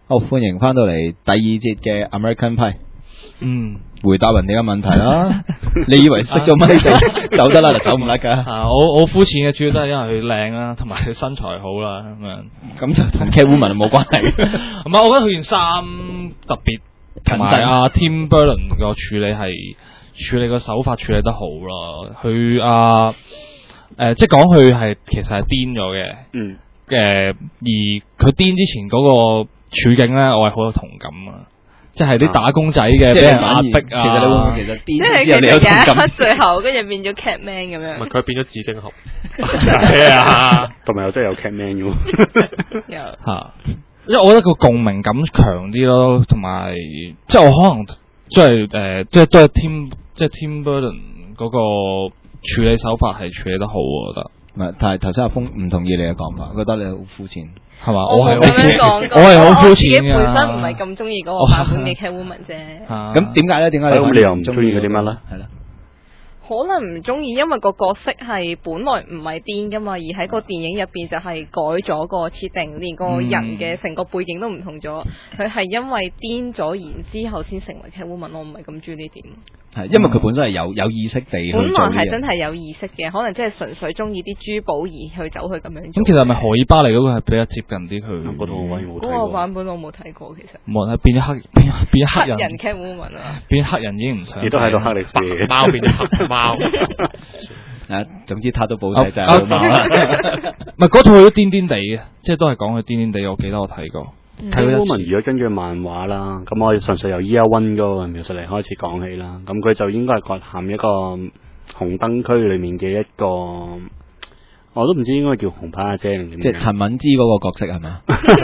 好，歡迎翻到嚟第二節嘅 American Pie。回答人哋嘅問題啦。你以為識咗乜就走得啦，就走唔甩噶。 我膚淺嘅，主要都係因為佢靚啦，同埋佢身材好啦咁樣。 咁就同 Catwoman 冇關係。 唔係，我覺得佢件衫特別，同埋阿 Tim Burton 個處理個手法處理得好啦。佢即係講佢係其實係癲咗嘅。而佢癲之前嗰個處境咧，我係好有同感啊！即係啲打工仔嘅俾人壓迫啊！ 其實你會唔會其實癲之後即係你有同感？ 有一刻最後跟住變咗 Catman 咁樣。 唔係佢變咗紙巾盒，係啊，同埋又真係有 Catman 嘅喎。 嚇，因為我覺得個共鳴感強啲咯，同埋即係我可能即係都係 Tim Burton 嗰個處理手法係處理得好，我覺得。 唔係，但係頭先阿峰唔同意你嘅講法，覺得你好膚淺， 係嘛？ 我係咁樣講過， 我係好膚淺㗎。 我自己本身唔係咁中意嗰個版本嘅 Catwoman 啫。 咁點解咧？點解你又唔中意佢啲乜咧？ 係啦。 可能唔中意，因為個角色係本來唔係癲噶嘛，而喺個電影入邊就係改咗個設定，連個人嘅成個背景都唔同咗。佢係因為癲咗，然之後先成為 Catwoman，我唔係咁中意呢點。 係因為佢本身係有意識地去做呢樣。 本來係真係有意識嘅，可能真係純粹中意啲珠寶而去走去咁樣做。 咁其實係咪荷爾巴利嗰個係比較接近啲佢？ 嗰個版本我冇睇過，其實。 冇係變咗黑人。 黑人 Catwoman 啊！ 變黑人已經唔想。 亦都喺度黑歷史。貓變黑貓。 總之他都保晒就係好貓啦。 唔係嗰套佢都癲癲地嘅，即係都係講佢癲癲地。我記得我睇過。 Catwoman 如果根據漫畫啦，咁我純粹由 Year One 嗰個描述嚟開始講起啦。咁佢就應該係葛咸一個紅燈區裏面嘅一個，我都唔知應該叫紅牌阿姐定點。 即係陳敏之嗰個角色係咪？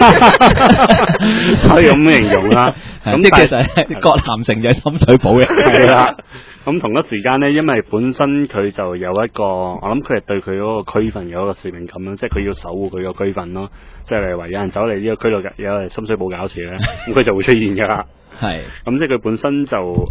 可以咁形容啦。咁即係其實葛咸城就係深水埗嘅。 係啦。咁同一時間咧，因為本身佢就有一個，我諗佢係對佢嗰個區份有一個使命感啦，即係佢要守護佢個區份咯。即係例如話有人走嚟呢個區度，有人深水埗搞事咧，咁佢就會出現噶啦。 係。咁即係佢本身就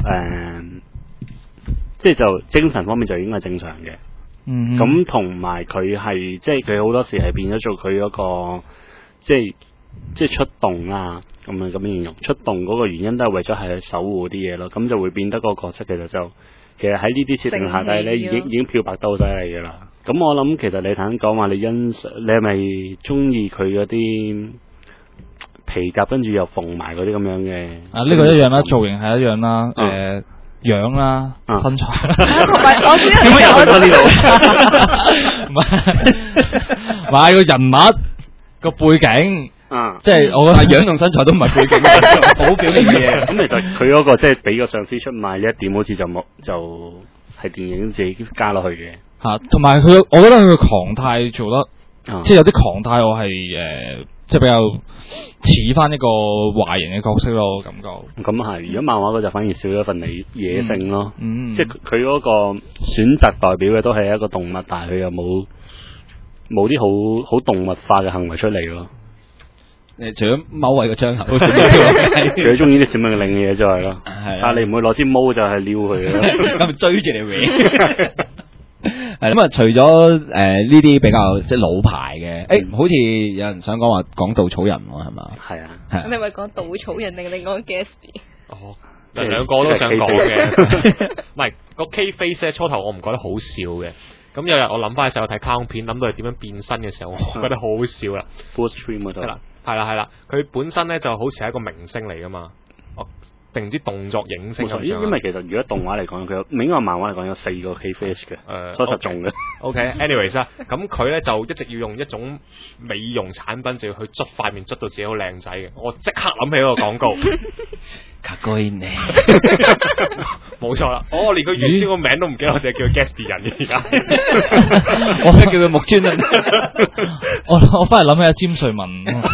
即係就精神方面就已經係正常嘅。咁同埋佢係即係佢好多時係變咗做佢嗰個，即係出動啦。咁樣形容出動嗰個原因都係為咗係去守護啲嘢咯，咁就會變得個角色其實喺呢啲設定下底咧，已經漂白得好犀利噶啦。咁我諗其實你頭先講話你係咪中意佢嗰啲皮夾跟住又縫埋嗰啲咁樣嘅？ 呢個一樣啦，造型係一樣啦，樣啦，身材。 同埋我點解又到呢度？ 唔係個人物個背景。即係我覺得樣同身材都唔係背景，好表面嘅嘢。 咁其實佢嗰個即係俾個上司出賣呢一點，好似就係電影自己加落去嘅。 嚇，同埋佢，我覺得佢嘅狂態做得，即係有啲狂態，我係即係比較似翻一個壞人嘅角色咯，我感覺。 咁係，如果漫畫嗰就反而少咗份野性咯。即係佢嗰個選擇代表嘅都係一個動物，但係佢又冇啲好動物化嘅行為出嚟咯。 除咗踎位個窗口，除咗中意啲小命令嘅嘢之外咯，但係你唔會攞支毛就係撩佢咯， 咁追住你搲。係咁啊！除咗呢啲比較即係老牌嘅，好似有人想講稻草人喎，係嘛？ 係啊， 係。你咪講稻草人定你講 Gatsby？ 哦， 兩個都想講嘅。唔係個 K face 初頭我唔覺得好笑嘅。咁有日我諗翻嘅時候睇卡通片，諗到佢點樣變身嘅時候，我覺得好好笑啦。 Full Stream 嗰度係啦，佢本身咧就好似係一個明星嚟噶嘛，定唔知動作影星咁樣。 因為其實如果動畫嚟講，佢應該漫畫嚟講有4個 K face 嘅，所以實中嘅。 OK，anyways 啦，咁佢咧就一直要用一種美容產品，就要去捽塊面，捽到自己好靚仔嘅。我即刻諗起嗰個廣告。 卡居呢？ 冇錯啦，我連佢原先個名都唔記得，我淨係叫佢 Gatsby 人而家。 我想叫佢木村啊！我翻嚟諗起阿詹瑞文。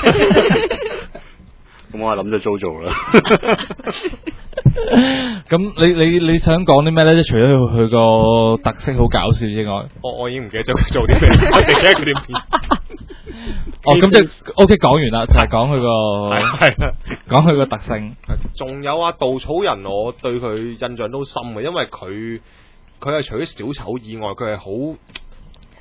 咁我係諗咗 JoJo 啦。 咁你想講啲咩咧？即係除咗佢個特色好搞笑之外， 我已經唔記得咗佢做啲咩，我淨記得佢啲片。 咁即係 OK 講完啦，就係講佢個講佢個特性。 仲有稻草人，我對佢印象都深嘅，因為佢係除咗小丑以外，佢係好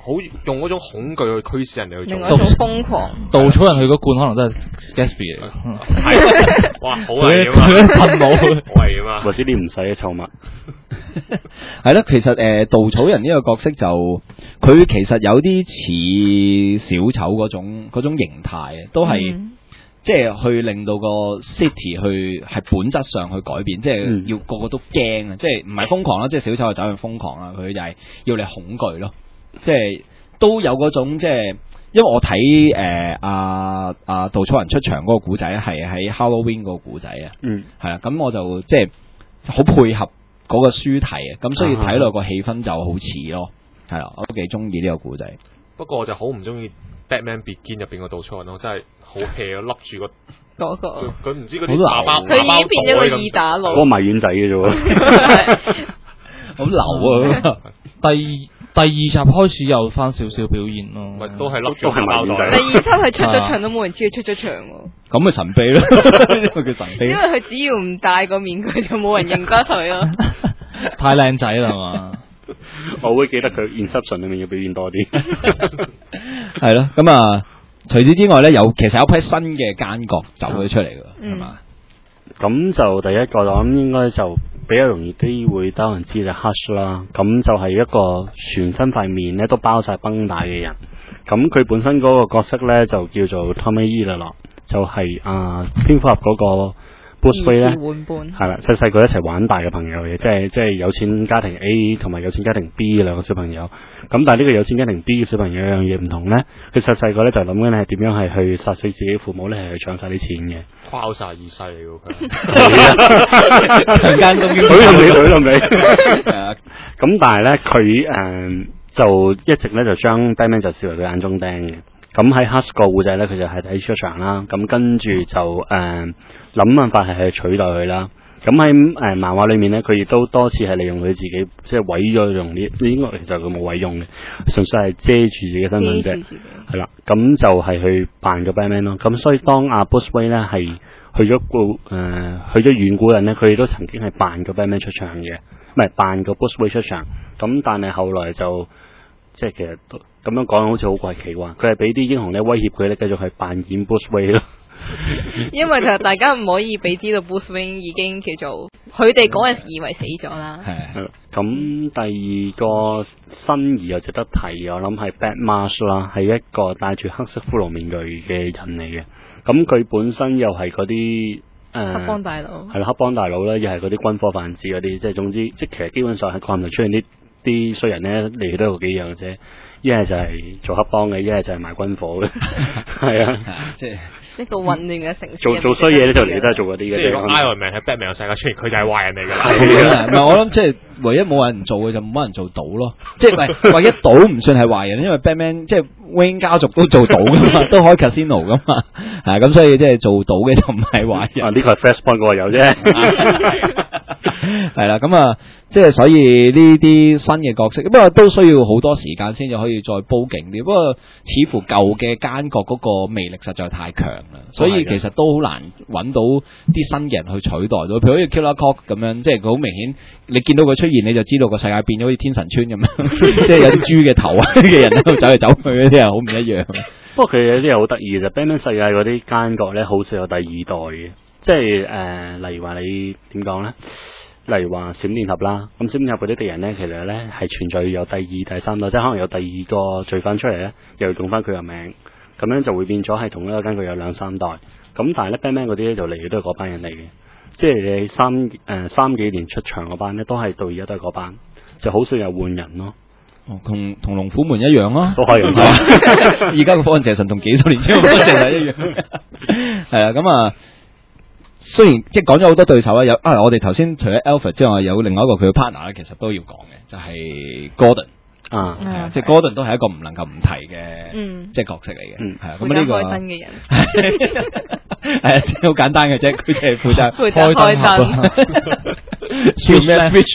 用嗰種恐懼去驅使人哋去做。 另外一種瘋狂。 稻草人佢嗰罐可能都係 Gatsby 嚟嘅， 係，哇，好危險啊！ 佢噴霧， 好危險啊！ 或者啲唔使嘅寵物。 係咯，其實稻草人呢個角色就佢其實有啲似小丑嗰種形態都係、即係去令到個 city 去係本質上去改變，即係要個個都驚啊！即係唔係瘋狂啦，即係小丑就走向瘋狂啦，佢就係要你恐懼咯，即係都有嗰種即係。因為我睇稻草人出場嗰個古仔係喺 Halloween 嗰個古仔啊，係啊，咁我就即係好配合嗰個書題啊，咁所以睇落個氣氛就好似咯，係啦，我都幾中意呢個古仔。 不過我就好唔中意 Batman Begins 入邊個稻草人咯，真係好 hea 啊，笠住個嗰個佢唔知嗰啲爸爸， 佢已經變咗個二打佬， 嗰個賣丸仔嘅啫喎， 好流啊！ 第二集開始有翻少少表現咯， 咪都係笠住個包袋。 第二集係出咗場都冇人知佢出咗場喎。 咁咪神秘咯，呢個叫神秘。 因為佢只要唔戴個面具就冇人認得佢咯。 太靚仔啦嘛！ 我會記得佢 Inception 裏面要表現多啲。 係咯，咁啊，除此之外咧，其實有批新嘅奸角走咗出嚟㗎，係嘛？ 咁就第一個我諗應該就比較容易啲會多人知就 Hush 啦，咁就係一個全身塊面咧都包晒繃帶嘅人，咁佢本身嗰個角色咧就叫做 Tommy Lee 就係蝙蝠俠嗰個 Bruce Wayne 咧，係啦，細個一齊玩大嘅朋友嘅，即係有錢家庭 A 同埋有錢家庭 B 兩個小朋友，咁但係呢個有錢家庭 B 嘅小朋友有樣嘢唔同咧，佢細個咧就諗緊係點樣係去殺死自己父母咧，係去搶晒啲錢嘅， 誇晒二世嚟㗎佢， 強姦終於佢同你，咁但係咧佢就一直咧就將 Batman 就視為佢眼中釘嘅。咁喺 Hush 個古仔咧，佢就係睇出場啦。咁跟住就諗辦法係去取代佢啦。咁喺漫畫裏面咧，佢亦都多次係利用佢自己，即係毀咗用呢應該其實佢冇毀用嘅，純粹係遮住自己身份啫。係啦，咁就係去扮個 Batman 咯。咁所以當阿 Bruce Wayne 咧係去咗遠古人咧，佢哋都曾經係扮個 Batman 出場嘅，唔係扮個 Bruce Wayne 出場。咁但係後來就即係其實咁樣講好似好怪奇啩，佢係俾啲英雄咧威脅佢咧，繼續係扮演 Bruce Wayne 咯。 因為其實大家唔可以俾知道 Bruce Wayne 已經叫做佢哋嗰陣時以為死咗啦。 係。 咁第二個新兒又值得提，我諗係 Batmask 啦，係一個戴住黑色骷髏面具嘅人嚟嘅。咁佢本身又係嗰啲黑幫大佬。係啦，黑幫大佬咧，又係嗰啲軍火販子嗰啲，即係總之，即係其實基本上喺國內出現啲衰人咧，嚟都有幾樣嘅啫。一係就係做黑幫嘅，一係就係賣軍火嘅，係啊， 即係一個混亂嘅城市。 做衰嘢咧，就嚟都係做嗰啲嘅。 即係如果 Iron Man 喺 Batman 嘅世界出現，佢就係壞人嚟㗎啦。 係啊，唔係我諗即係唯一冇人做嘅就冇人做到咯。即係唔係唯一賭唔算係壞人，因為 Batman 即係 Wayne 家族都做到㗎嘛，都開 casino 㗎嘛。係咁，所以即係做到嘅就唔係壞人。 呢個係 Flashpoint 嗰個有啫。 係啦，咁啊，即係所以呢啲新嘅角色，不過都需要好多時間先至可以再煲勁啲。不過似乎舊嘅奸角嗰個魅力實在太強啦，所以其實都好難揾到啲新嘅人去取代到。譬如好似 Killer Croc 咁樣，即係佢好明顯，你見到佢出現你就知道個世界變咗好似天神村咁樣，即係有啲豬嘅頭嘅人喺度走嚟走去嗰啲係好唔一樣。 不過佢有啲嘢好得意嘅就 Batman 世界嗰啲奸角咧，好少有第二代嘅，即係例如話你點講咧？例如話閃電俠啦，咁閃電俠嗰啲敵人咧，其實咧係存在有第二、第三代，即係可能有第二個罪犯出嚟咧，又用翻佢個名，咁樣就會變咗係同一個根據有兩三代。咁但係咧 Batman 嗰啲咧就嚟嘅都係嗰班人嚟嘅，即係你三幾年出場嗰班咧，都係到而家都係嗰班，就好少有換人咯。 同龍虎門一樣咯， 都可以。 而家個方謝神同幾多年前個方謝神一樣，係啊，咁啊。雖然即係講咗好多對手啦，我哋頭先除咗 Alfred 之外，有另外一個佢嘅 partner 咧，其實都要講嘅，就係 Gordon 即係 Gordon 都係一個唔能夠唔提嘅，即係角色嚟嘅，係啊，咁呢個開燈嘅人係好簡單嘅啫，佢就係負責開燈。Switch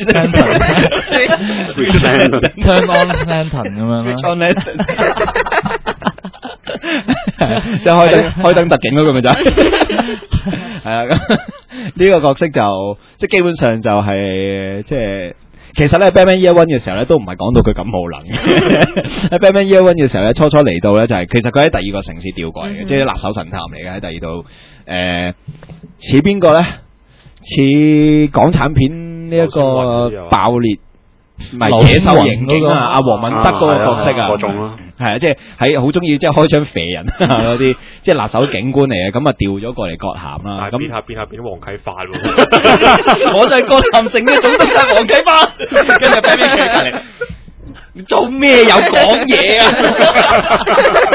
lantern，turn on lantern 咁樣啦，即係開燈特警嗰個咪就係啊，咁呢個角色就即係基本上就係即係其實咧 Batman Year One 嘅時候咧，都唔係講到佢咁無能嘅。喺 Batman Year One 嘅時候咧，初嚟到咧就係、其實佢喺第二個城市調過嚟嘅，即係辣手神探嚟嘅喺第二度。似邊個咧？似港產片呢一個爆裂。唔係野獸刑警啊！阿黃敏德嗰個角色啊， 嗰種咯， 係啊，即係喺好中意即係開槍射人嗰啲，即係辣手警官嚟嘅，咁啊調咗過嚟葛咸啦。咁變下黃啟發喎， 我就係葛咸城嘅總督察黃啟發，跟住 Batman 企隔離，做咩有講嘢啊？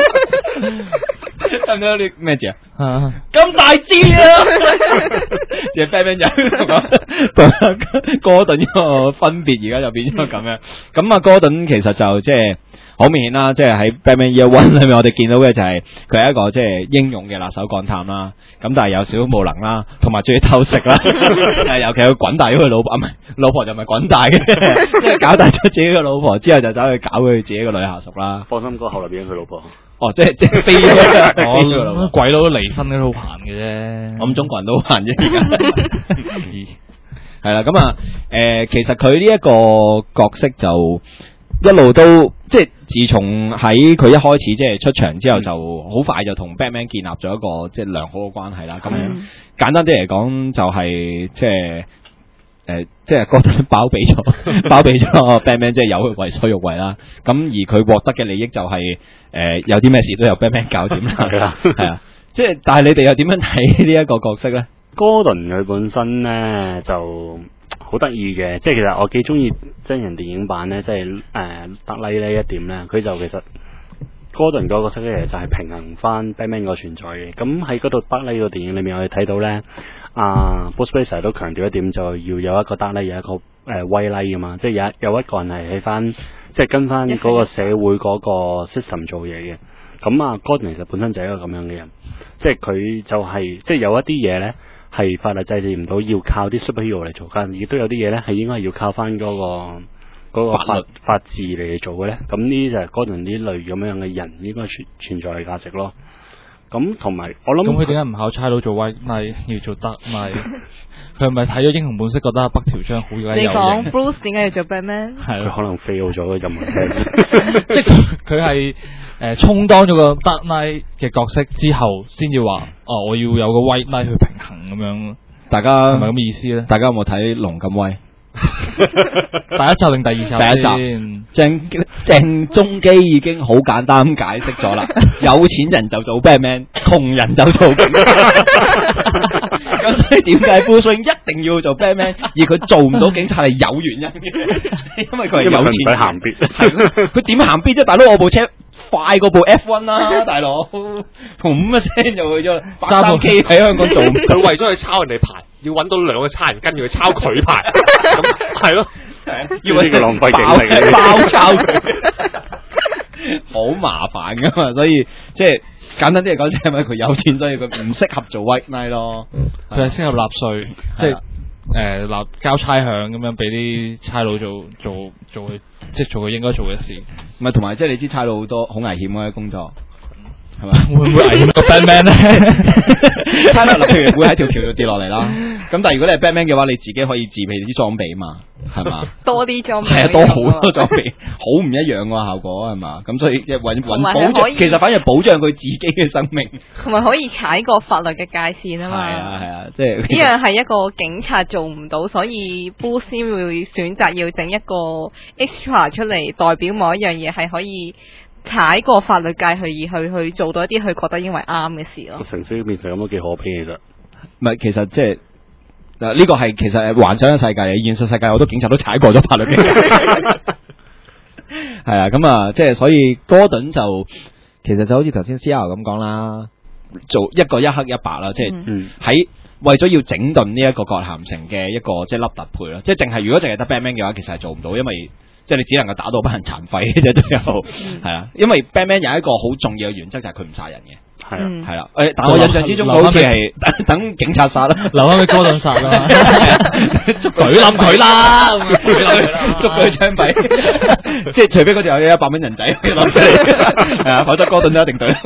得唔得？你咩字啊？咁大支啊！即係 Batman 就同哥頓呢個分別，而家就變咗咁樣。咁啊，哥頓其實就即係好明顯啦，即係喺 Batman Year One 裏面，我哋見到嘅就係佢係一個即係英勇嘅辣手幹探啦。咁但係有少少無能啦，同埋中意偷食啦。尤其佢滾大咗佢老婆，唔係老婆就唔係滾大嘅，即係搞大咗自己嘅老婆之後，就走去搞佢自己嘅女下屬啦。 放心，哥後來變咗佢老婆。 哦，即係飛咗， 鬼佬離婚都好閒嘅啫。 我諗中國人都好閒啫，而家係啦。咁啊，其實佢呢一個角色就一路都即係自從喺佢一開始即係出場之後，就好快就同 Batman 建立咗一個即係良好嘅關係啦。咁簡單啲嚟講，就係即係。即係哥頓包庇咗 Batman， 即係有佢為所欲為啦。咁而佢獲得嘅利益就係、有啲咩事都由 Batman 搞掂啦。係啊，即係但係你哋又點樣睇呢一個角色咧？ 哥頓佢本身咧就好得意嘅，即係其實我幾中意真人電影版咧，即係德拉呢一點咧，佢就其實哥頓嗰個角色咧就係平衡翻 Batman 個存在嘅。咁喺嗰度德拉個電影裏面，我哋睇到咧。Bruce Wayne 都強調一點，就要有一個德拉，有一個威拉噶嘛，即係有一個人係喺翻，即係跟翻嗰個社會嗰個 system 做嘢嘅。咁啊，Gordon 其實本身就係一個咁樣嘅人，即係佢就係、即係有一啲嘢咧係法律制定唔到，要靠啲 superhero 嚟做緊，亦都有啲嘢咧係應該要靠翻嗰個法治嚟做嘅咧。咁呢啲就係 Gordon 呢類咁樣嘅人應該存在嘅價值咯。咁同埋我諗， 咁佢點解唔考差佬做威尼要做德尼？佢係咪睇咗英雄本色覺得北條章好鬼有型？ 你講 Bruce 點解要做 Batman？ 係佢可能 fail 咗個任務， 即係佢係充當咗個德尼嘅角色之後，先至話我要有個威尼去平衡咁樣。 大家係咪咁嘅意思咧？ 大家有冇睇《龍咁威》？ 第一集定第二集？ 第一集，鄭中基已經好簡單咁解釋咗啦。有錢人就做 Batman， 窮人就做警察。咁所以點解 Bruce Wayne 一定要做 Batman， 而佢做唔到警察係有原因嘅，因為佢係有錢。 因為佢唔使行必。 係佢點行必啫？大佬，我部車快過部 F1 啦，大佬，咁一聲就去咗揸部機喺香港做。 佢為咗去抄人哋牌，要揾到兩個差人跟住去抄佢牌，咁係咯， 要揾個浪費警力包抄佢，好麻煩噶嘛。所以即係簡單啲嚟講，即係因為佢有錢，所以佢唔適合做 White Knight 咯。 佢係適合納稅，即係納交差餉咁樣，俾啲差佬做佢，即係做佢應該做嘅事。 唔係，同埋即係你知差佬好多好危險嘅工作。係嘛？ 會唔會危險過 Batman 咧？ 差佬譬如會喺條橋度跌落嚟啦。咁但係如果你係 Batman 嘅話，你自己可以自備啲裝備嘛，係嘛？ 多啲裝備係啊，多好多裝備，好唔一樣個效果係嘛？咁所以揾保障，其實反而保障佢自己嘅生命， 同埋可以踩過法律嘅界線啊嘛。 係啊，即係呢樣係一個警察做唔到，所以 Bruce 先會選擇要整一個 extra 出嚟，代表某一樣嘢係可以踩過法律界去做到一啲佢覺得因為啱嘅事咯。 城市變成咁都幾可悲其實。 唔係，其實即係呢個係其實係幻想嘅世界嚟，現實世界好多警察都踩過咗法律嘅。係啊，咁啊，即係所以哥頓就其實就好似頭先 CR 咁講啦，做一個一黑一白啦，即係喺為咗要整頓呢一個葛咸城嘅一個即係粒特配啦，即係如果淨係得 Batman 嘅話，其實係做唔到，因為即係你只能夠打到班人殘廢嘅啫，都有係啊，因為 Batman 有一個好重要嘅原則就係佢唔殺人嘅。係啦，但我印象之中好似係等警察殺啦， 留翻俾哥頓殺啦， 舉冧佢啦，捉佢槍斃，即係除非嗰條有100蚊人仔攞出嚟，係啊，否則哥頓都一定對。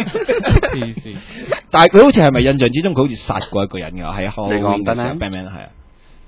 但係佢好似係咪印象之中佢好似殺過一個人㗎？係 Batman 係啊。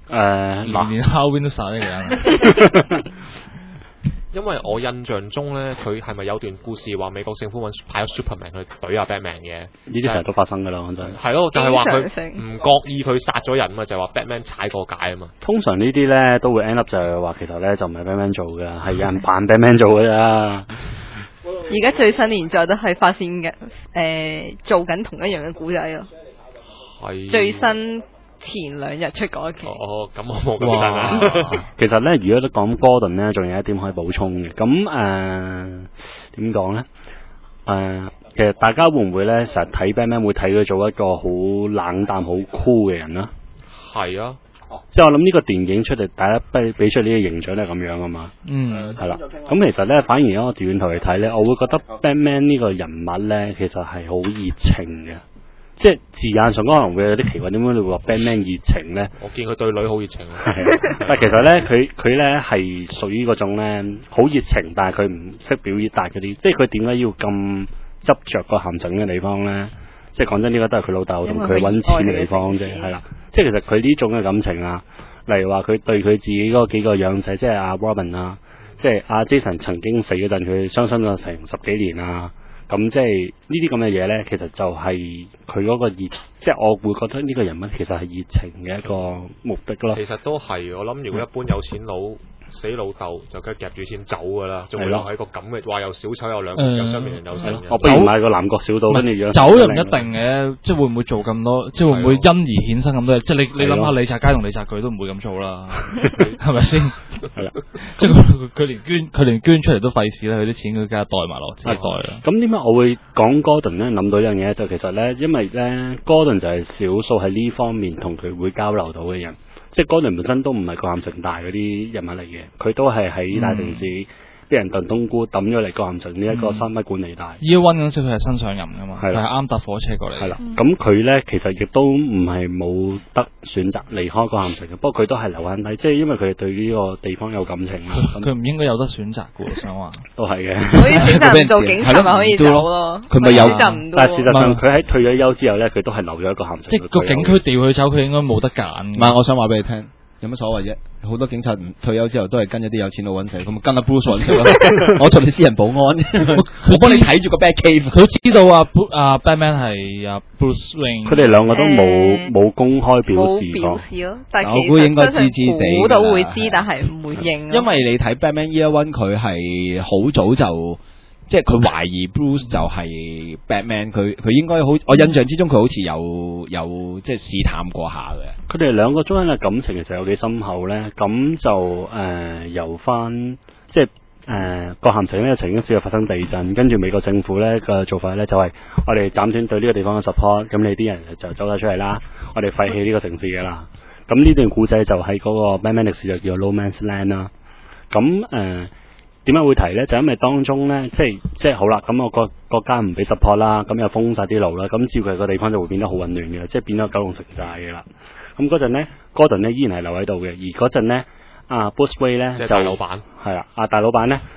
連 Halloween 都殺呢個人。 因為我印象中咧，佢係咪有段故事話美國政府派咗 Superman 去懟下 Batman 嘅？ 呢啲成日都發生㗎啦，講真。 係咯，就係話佢唔覺意佢殺咗人嘛，就係話 Batman 踩過界啊嘛。 通常呢啲咧都會 end up 就係話其實咧就唔係 Batman 做嘅，係有人扮 Batman 做嘅咋。 而家最新連載都係發現嘅，做緊同一樣嘅故仔咯。 係。 最新前2日出嗰一期。 哦，咁我冇咁新啊。 其實咧，如果都講 Gordon 咧，仲有一點可以補充嘅。咁點講咧？其實大家會唔會咧成日睇 Batman 會睇佢做一個好冷淡、好酷嘅人啦？ 係啊。 即係我諗呢個電影出嚟，大家俾出呢個形象都係咁樣啊嘛。係啦。咁其實咧，反而喺我電台嚟睇咧，我會覺得 Batman 呢個人物咧，其實係好熱情嘅。即係字眼上可能會有啲奇怪，點解你會話 Batman 熱情咧？ 我見佢對女好熱情。 但係其實咧，佢咧係屬於嗰種咧好熱情，但係佢唔識表達嗰啲。即係佢點解要咁執着個鹹整嘅地方咧？即係講真，呢個都係佢老豆同佢揾錢嘅地方啫，係啦。即係其實佢呢種嘅感情啊，例如話佢對佢自己嗰幾個養仔，即係阿 Robin 啊，即係阿 Jason 曾經死嗰陣，佢傷心咗成10幾年啊。咁即係呢啲咁嘅嘢咧，其實就係佢嗰個熱，即係我會覺得呢個人物其實係熱情嘅一個目的咯。 其實都係，我諗如果一般有錢佬死老豆就梗係夾住錢走㗎啦，仲會留喺個咁嘅話又小丑又兩又雙面人又成。 我不如買個南國小島跟住養。 走又唔一定嘅，即係會唔會做咁多？即係會唔會因而衍生咁多嘢？即係你諗下，李澤楷同李澤鉅都唔會咁做啦，係咪先？係啦，即係佢連捐出嚟都費事啦，佢啲錢佢梗係袋埋落自己袋啦。 咁點解我會講 Gordon 咧？諗到一樣嘢就其實咧，因為咧 Gordon 就係少數喺呢方面同佢會交流到嘅人。即係 Gordon 本身都唔係葛咸城大嗰啲人物嚟嘅，佢都係喺大城市俾人燉冬菇抌咗嚟葛咸城呢一個3米管理帶。 Year One 嗰陣時佢係新上任㗎嘛，係啱搭火車過嚟。 係啦，咁佢咧其實亦都唔係冇得選擇離開葛咸城嘅，不過佢都係留翻低，即係因為佢對呢個地方有感情啦。 佢唔應該有得選擇嘅，我想話。 都係嘅。 可以選擇唔做警察咪可以走咯。 佢咪有選擇唔到。 但係事實上佢喺退咗休之後咧，佢都係留咗一個葛咸城。 即係個警區調佢走，佢應該冇得揀。 唔係，我想話俾你聽。有乜所謂啫？好多警察退休之後都係跟一啲有錢佬揾食，咁咪跟阿 Bruce 揾食咯。我做你私人保安，我幫你睇住個 Batcave。 佢知道啊 Batman 係阿 Bruce Wayne。 佢哋兩個都冇公開表示過。 但係我估應該知地。 估到會知，但係唔會認。 因為你睇 Batman Year One，佢係好早就。即係佢懷疑 Bruce 就係 Batman，佢應該好，我印象之中佢好似有即係試探過下嘅。 佢哋兩個中間嘅感情其實有幾深厚咧？咁就由翻即係葛咸城咧曾經試過發生地震，跟住美國政府咧嘅做法咧就係我哋斬斷對呢個地方嘅 support，咁你啲人就走晒出嚟啦，我哋廢棄呢個城市嘅啦。咁呢段故仔就喺嗰個 Batman 歷史就叫做 No Man's Land 啦。咁點解會提咧？就因為當中咧，即係好啦，咁我國家唔俾 support 啦，咁又封晒啲路啦，咁照佢個地方就會變得好混亂嘅，即係變咗九龍城寨嘅啦。咁嗰陣咧 ，Gordon 咧依然係留喺度嘅，而嗰陣咧，阿 Bruce Wayne 咧就大老闆係啦，阿大老闆咧，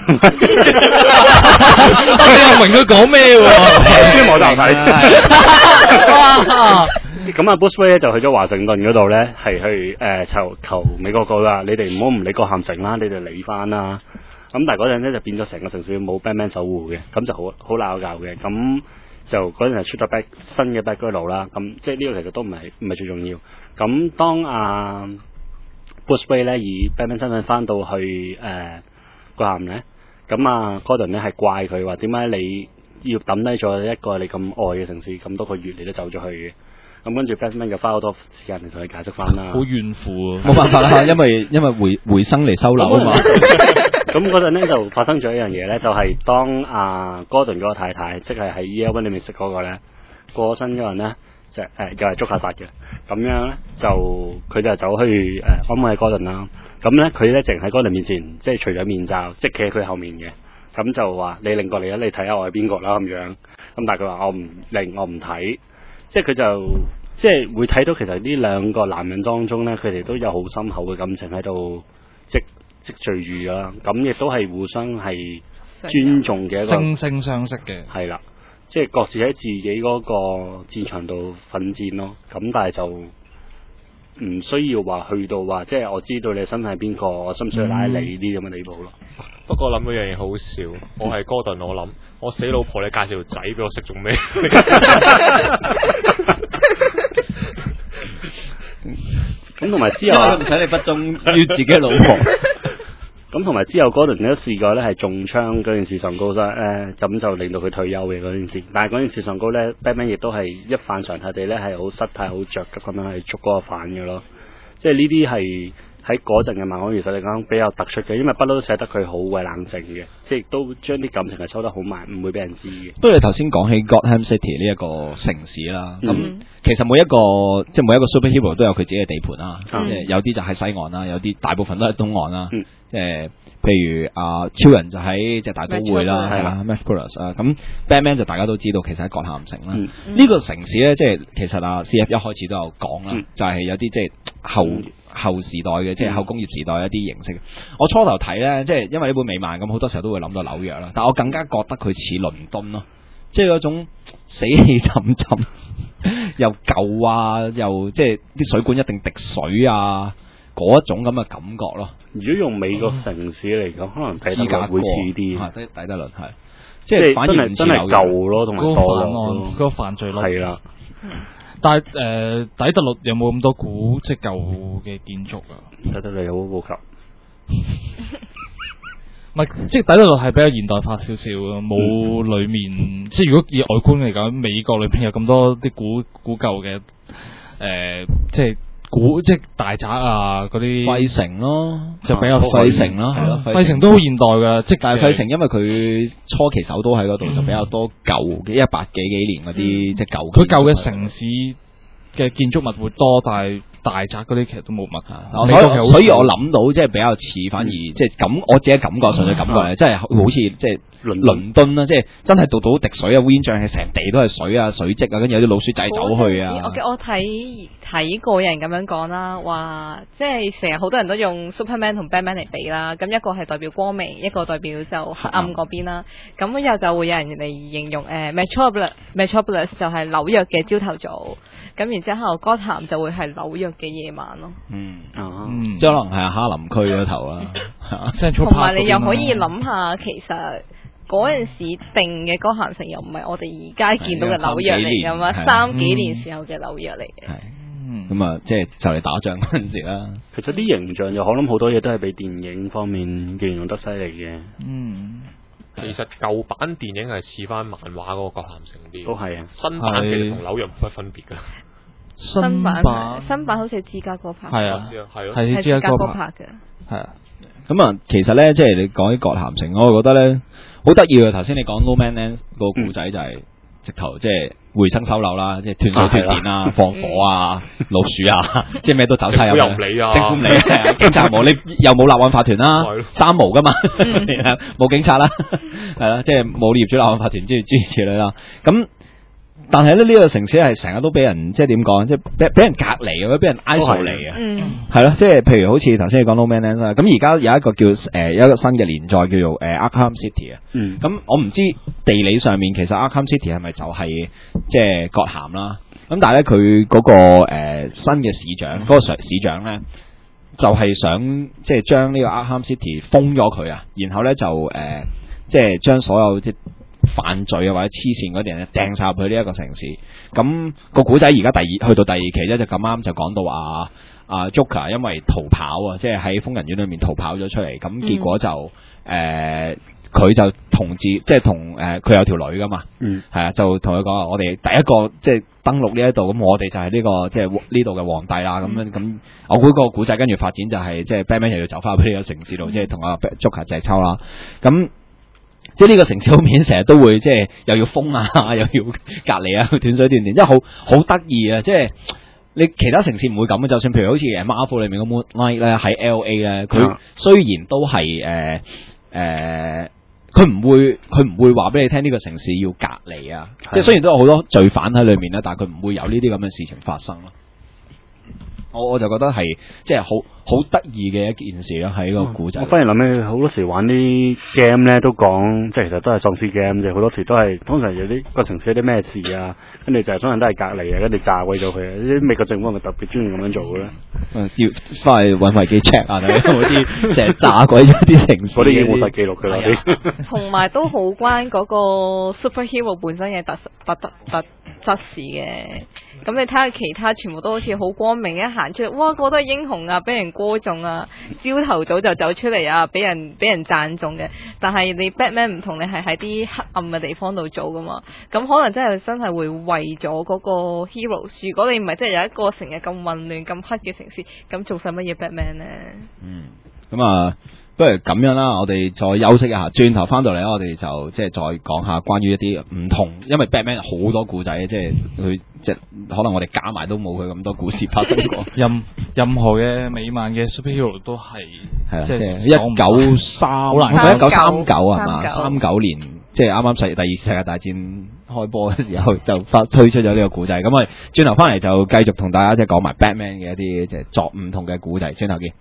你又明佢講咩喎？ 冇頭睇。咁阿 Bruce Wayne 咧就去咗華盛頓嗰度咧，係去求美國告啦，你哋唔好唔理葛咸城啦，你哋理翻啦。咁但係嗰陣咧就變咗成個城市冇 Batman 守護嘅，咁就好鬧交嘅。咁就嗰陣係出咗新嘅 Batgirl 啦。咁即係呢個其實都唔係最重要。咁當阿 Bruce Wayne 咧以 Batman 身份翻到去葛咸咧，咁阿 Gordon 咧係怪佢話點解你要抌低咗一個你咁愛嘅城市咁多個月你都走咗去嘅？咁跟住 Batman 就花好多時間嚟同佢解釋翻啦。 好怨婦啊！ 冇辦法啦，因為回生嚟收樓啊嘛。 咁嗰陣咧就發生咗一樣嘢咧，就係當阿 Gordon 嗰個太太，即係喺 Year One 裏面識嗰個咧過身嗰人咧，就又係捉下殺嘅。咁樣咧就佢就走去安慰 Gordon 啦。咁咧佢咧淨喺 Gordon 面前，即係除咗面罩，即係企喺佢後面嘅。咁就話你擰過嚟啦，你睇下我係邊個啦咁樣。咁但係佢話我唔擰，我唔睇。即係佢就即係會睇到其實呢兩個男人當中咧，佢哋都有好深厚嘅感情喺度積聚住啦。咁亦都係互相係尊重嘅一個惺惺相惜嘅。 係啦，即係各自喺自己嗰個戰場度奮戰咯。咁但係就唔需要話去到話即係我知道你身份係邊個，我需唔需要拉你呢啲咁嘅地步咯。 不過諗嗰樣嘢好笑，我係哥頓，我諗我死老婆，你介紹條仔俾我識做咩？ 咁同埋之後唔使你不忠於自己嘅老婆。 咁同埋之後，哥頓都試過咧係中槍嗰件事上高咁就令到佢退休嘅嗰件事。但係嗰件事上高咧 ，Batman 亦都係一反常態地咧係好失態、好着急咁樣去捉嗰個犯嘅咯。即係呢啲係喺嗰陣嘅漫畫，其實嚟講比較突出嘅，因為不嬲都寫得佢好鬼冷靜嘅，即係亦都將啲感情係收得好埋，唔會俾人知嘅。 不過你頭先講起 Gotham City 呢一個城市啦，咁、其實每一個 superhero 都有佢自己嘅地盤啦，即係有啲就喺西岸啦，有啲大部分都喺東岸啦，即係譬如超人就喺即係大都會啦，係啦 Metropolis 啊，咁 Batman 就大家都知道其實喺葛咸城啦。呢個城市咧，即係其實CF 一開始都有講啦，就係有啲即係後時代嘅，即係後工業時代一啲形式。我初頭睇咧，即係因為呢本美漫咁，好多時候都會諗到紐約啦，但我更加覺得佢似倫敦咯，即係嗰種死氣沉沉，又舊啊，又即係啲水管一定滴水啊，嗰一種咁嘅感覺咯。 如果用美國城市嚟講，可能底特律會似啲， 底特律係，即係反而真係舊咯，同埋多咯， 嗰個犯罪率係啦。 但係底特律有冇咁多古即係舊嘅建築啊？ 底特律好普及， 唔係即係底特律係比較現代化少少咯，冇裡面即係如果以外觀嚟講，美國裏邊有咁多啲古舊嘅即係即係大宅啊嗰啲費城咯， 就比較費城咯，係咯， 費城都好現代㗎，即係但係費城因為佢初期首都喺嗰度，就比較多舊嘅100幾年嗰啲即係舊。佢舊嘅城市嘅建築物會多，但係大宅嗰啲其實都冇乜。 所以我諗到即係比較似，反而即係咁，我自己感覺上嘅感覺咧，即係好似即係倫敦啦，即係真係度滴水啊，烏煙瘴氣，成地都係水啊、水漬啊，跟住有啲老鼠仔走去啊。 我睇過有人咁樣講啦，話即係成日好多人都用 Superman 同 Batman 嚟比啦，咁一個係代表光明，一個代表就黑暗嗰邊啦。咁又就會有人嚟形容Metropolis 就係紐約嘅朝頭早。咁然之後，哥譚就會係紐約嘅夜晚咯。 即係可能係哈林區嗰頭啦。 同埋你又可以諗下，其實嗰陣時定嘅哥譚城又唔係我哋而家見到嘅紐約嚟㗎嘛，3幾年時候嘅紐約嚟嘅。 咁啊，即係就嚟打仗嗰陣時啦。 其實啲形象就可能好多嘢都係比電影方面形容得犀利嘅。 其實舊版電影係似翻漫畫嗰個葛咸城啲， 都係啊。 新版其實同紐約冇乜分別㗎。 新版好似係芝加哥拍， 係啊， 係喺芝加哥拍嘅， 係啊。咁啊，其實咧，即係你講起葛咸城，我覺得咧好得意啊。頭先你講 No Man Land 個故仔就係直頭即係回生收樓啦，即係斷水斷電啊、放火啊、老鼠啊，即係咩都走晒入。 又唔理啊， 政府唔理啊，警察冇，你又冇立案法團啦，三無噶嘛，冇警察啦，係啦，即係冇業主立案法團，諸如此類啦。咁但係咧呢個城市係成日都俾人即係點講，即係俾人隔離咁樣，俾人 isolate 啊，係咯，即係譬如好似頭先你講 No Man Land 啦，咁而家有一個叫有一個新嘅連載叫做Arkham City 啊，咁我唔知地理上面其實 Arkham City 係咪就係即係葛咸啦，咁但係咧佢嗰個新嘅市長嗰個市長咧就係想即係將呢個 Arkham City 封咗佢啊，然後咧就即係將所有即犯罪啊或者黐線嗰啲人掟晒入去呢一個城市，咁個古仔而家去到第二期咧就咁啱就講到Joker 因為逃跑啊，即係喺瘋人院裏面逃跑咗出嚟，咁結果就佢就即係同佢有條女噶嘛，係啊，就同佢講話我哋第一個即係登陸呢一度，咁我哋就係呢個即係呢度嘅皇帝啦，咁我估個古仔跟住發展就係即係 Batman 又要走翻去呢個城市度，即係同阿 Joker 隻抽啦，咁。即係呢個城市好面成日都會即係又要封啊，又要隔離啊，斷水斷電，即係好得意啊！即係你其他城市唔會咁嘅，就算譬如好似Marvel 裏面嘅 Moon Knight 咧，喺 LA 咧，佢雖然都係佢唔會話俾你聽呢個城市要隔離啊，即係雖然都有好多罪犯喺裏面啦，但係佢唔會有呢啲咁嘅事情發生咯。 我就覺得係即係好得意嘅一件事咯，喺個古仔。 我反而諗起好多時玩啲 game 咧，都講即係其實都係喪屍 game 啫，好多時都係通常有啲個城市有啲咩事啊，跟住就係通常都係隔離啊，跟住炸鬼咗佢啊！啲美國政府係咪特別中意咁樣做嘅咧？ 要翻去揾維基 check 啊，睇嗰啲成日炸鬼咗啲城市， 嗰啲已經冇晒記錄㗎啦。 同埋都好關嗰個 superhero 本身嘅特質事嘅。咁你睇下其他全部都好似好光明，一行出嚟，哇，個個都係英雄啊，俾人歌頌啊，朝頭早就走出嚟啊，俾人讚頌嘅。但係你 Batman 唔同，你係喺啲黑暗嘅地方度做噶嘛，咁可能真係會為咗嗰個 heroes。如果你唔係真係有一個成日咁混亂咁黑嘅城市，咁做晒乜嘢 Batman 呢？ 咁啊。不如咁樣啦，我哋再休息一下，轉頭翻到嚟我哋就即係再講下關於一啲唔同，因為 Batman 好多故仔，即係佢即係可能我哋加埋都冇佢咁多故事發生過。 任何嘅美漫嘅 superhero 都係即係 1939係嘛？39年即係啱啱第二次世界大戰開波嘅時候就推出咗呢個故仔。咁我哋轉頭翻嚟就繼續同大家即係講埋 Batman 嘅一啲即係作唔同嘅故仔。轉頭見。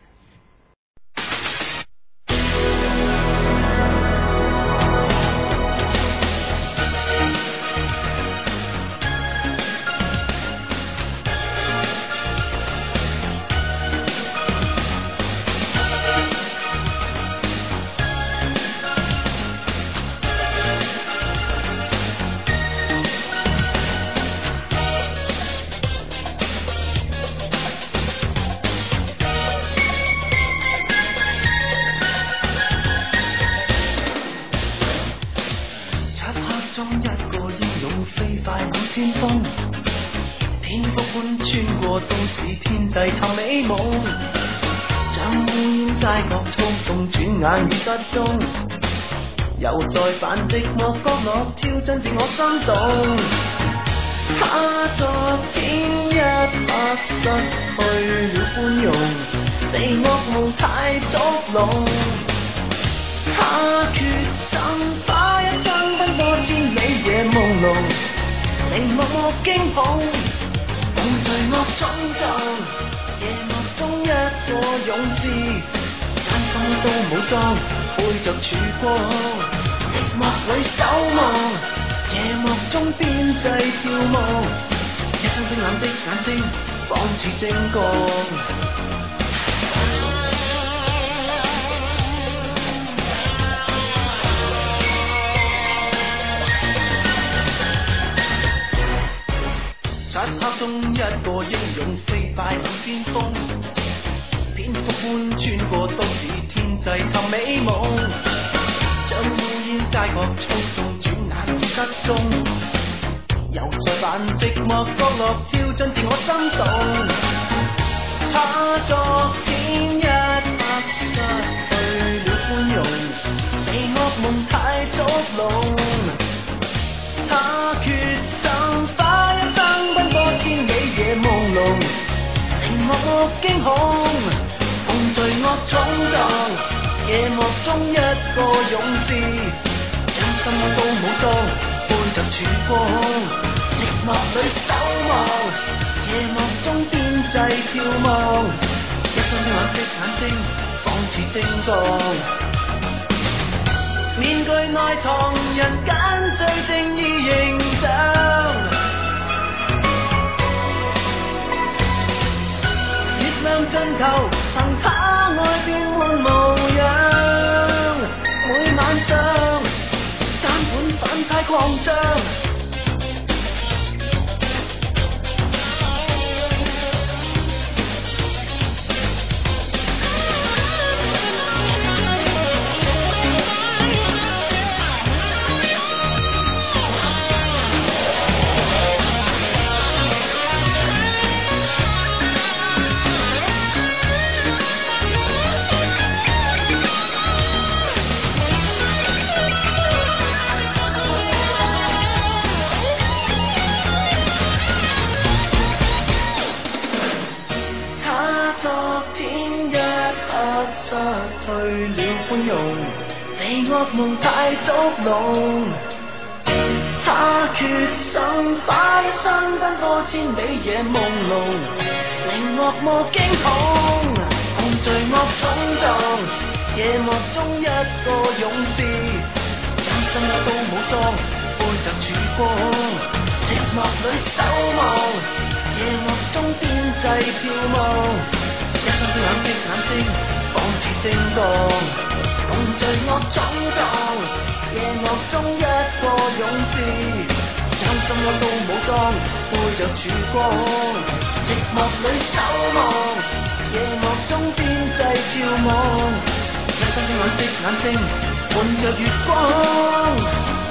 又再扮寂寞角落，挑進自我心動。他昨天一刻失去了寬容，被惡夢太捉弄。他決心把一生奔波千里夜朦朧，令默默驚恐，共罪惡衝撞。夜幕中一個勇士，真心都冇裝，背着曙光，寂寞裏守望，夜幕中邊際眺望，一雙冰冷的眼睛，仿似精光。漆黑中一個英勇飛快向先鋒，蝙蝠般穿過都市天際尋美夢，將烏煙街角操縱，轉眼已失蹤，又再扮寂寞角落，跳進自我心動。他昨天一刻失去了寬容，被惡夢太捉弄，他決心把一生奔波千里夜朦朧，令默默驚恐，共罪惡衝撞。夜幕中一個勇士，真心都冇裝，背着曙光，寂寞裏守望，夜幕中邊際眺望，一雙冰冷的眼睛，仿似精光。面具內藏人間最正義形象，月亮盡頭憑他愛變換模樣，每晚上單本反派狂張。惡夢太捉弄，他決心把一生奔波千里夜朦朧， 令惡魔驚恐，共罪惡衝動，夜幕中一個勇士，真心我都冇裝，背着曙光，寂寞裏守望，夜幕中邊際眺望，一雙雙眼睛仿似正當，共罪惡衝撞，夜幕中一個勇士，真心我都冇裝，背着曙光，寂寞裏守望，夜幕中邊際眺望，一雙雙眼睛滿着月光。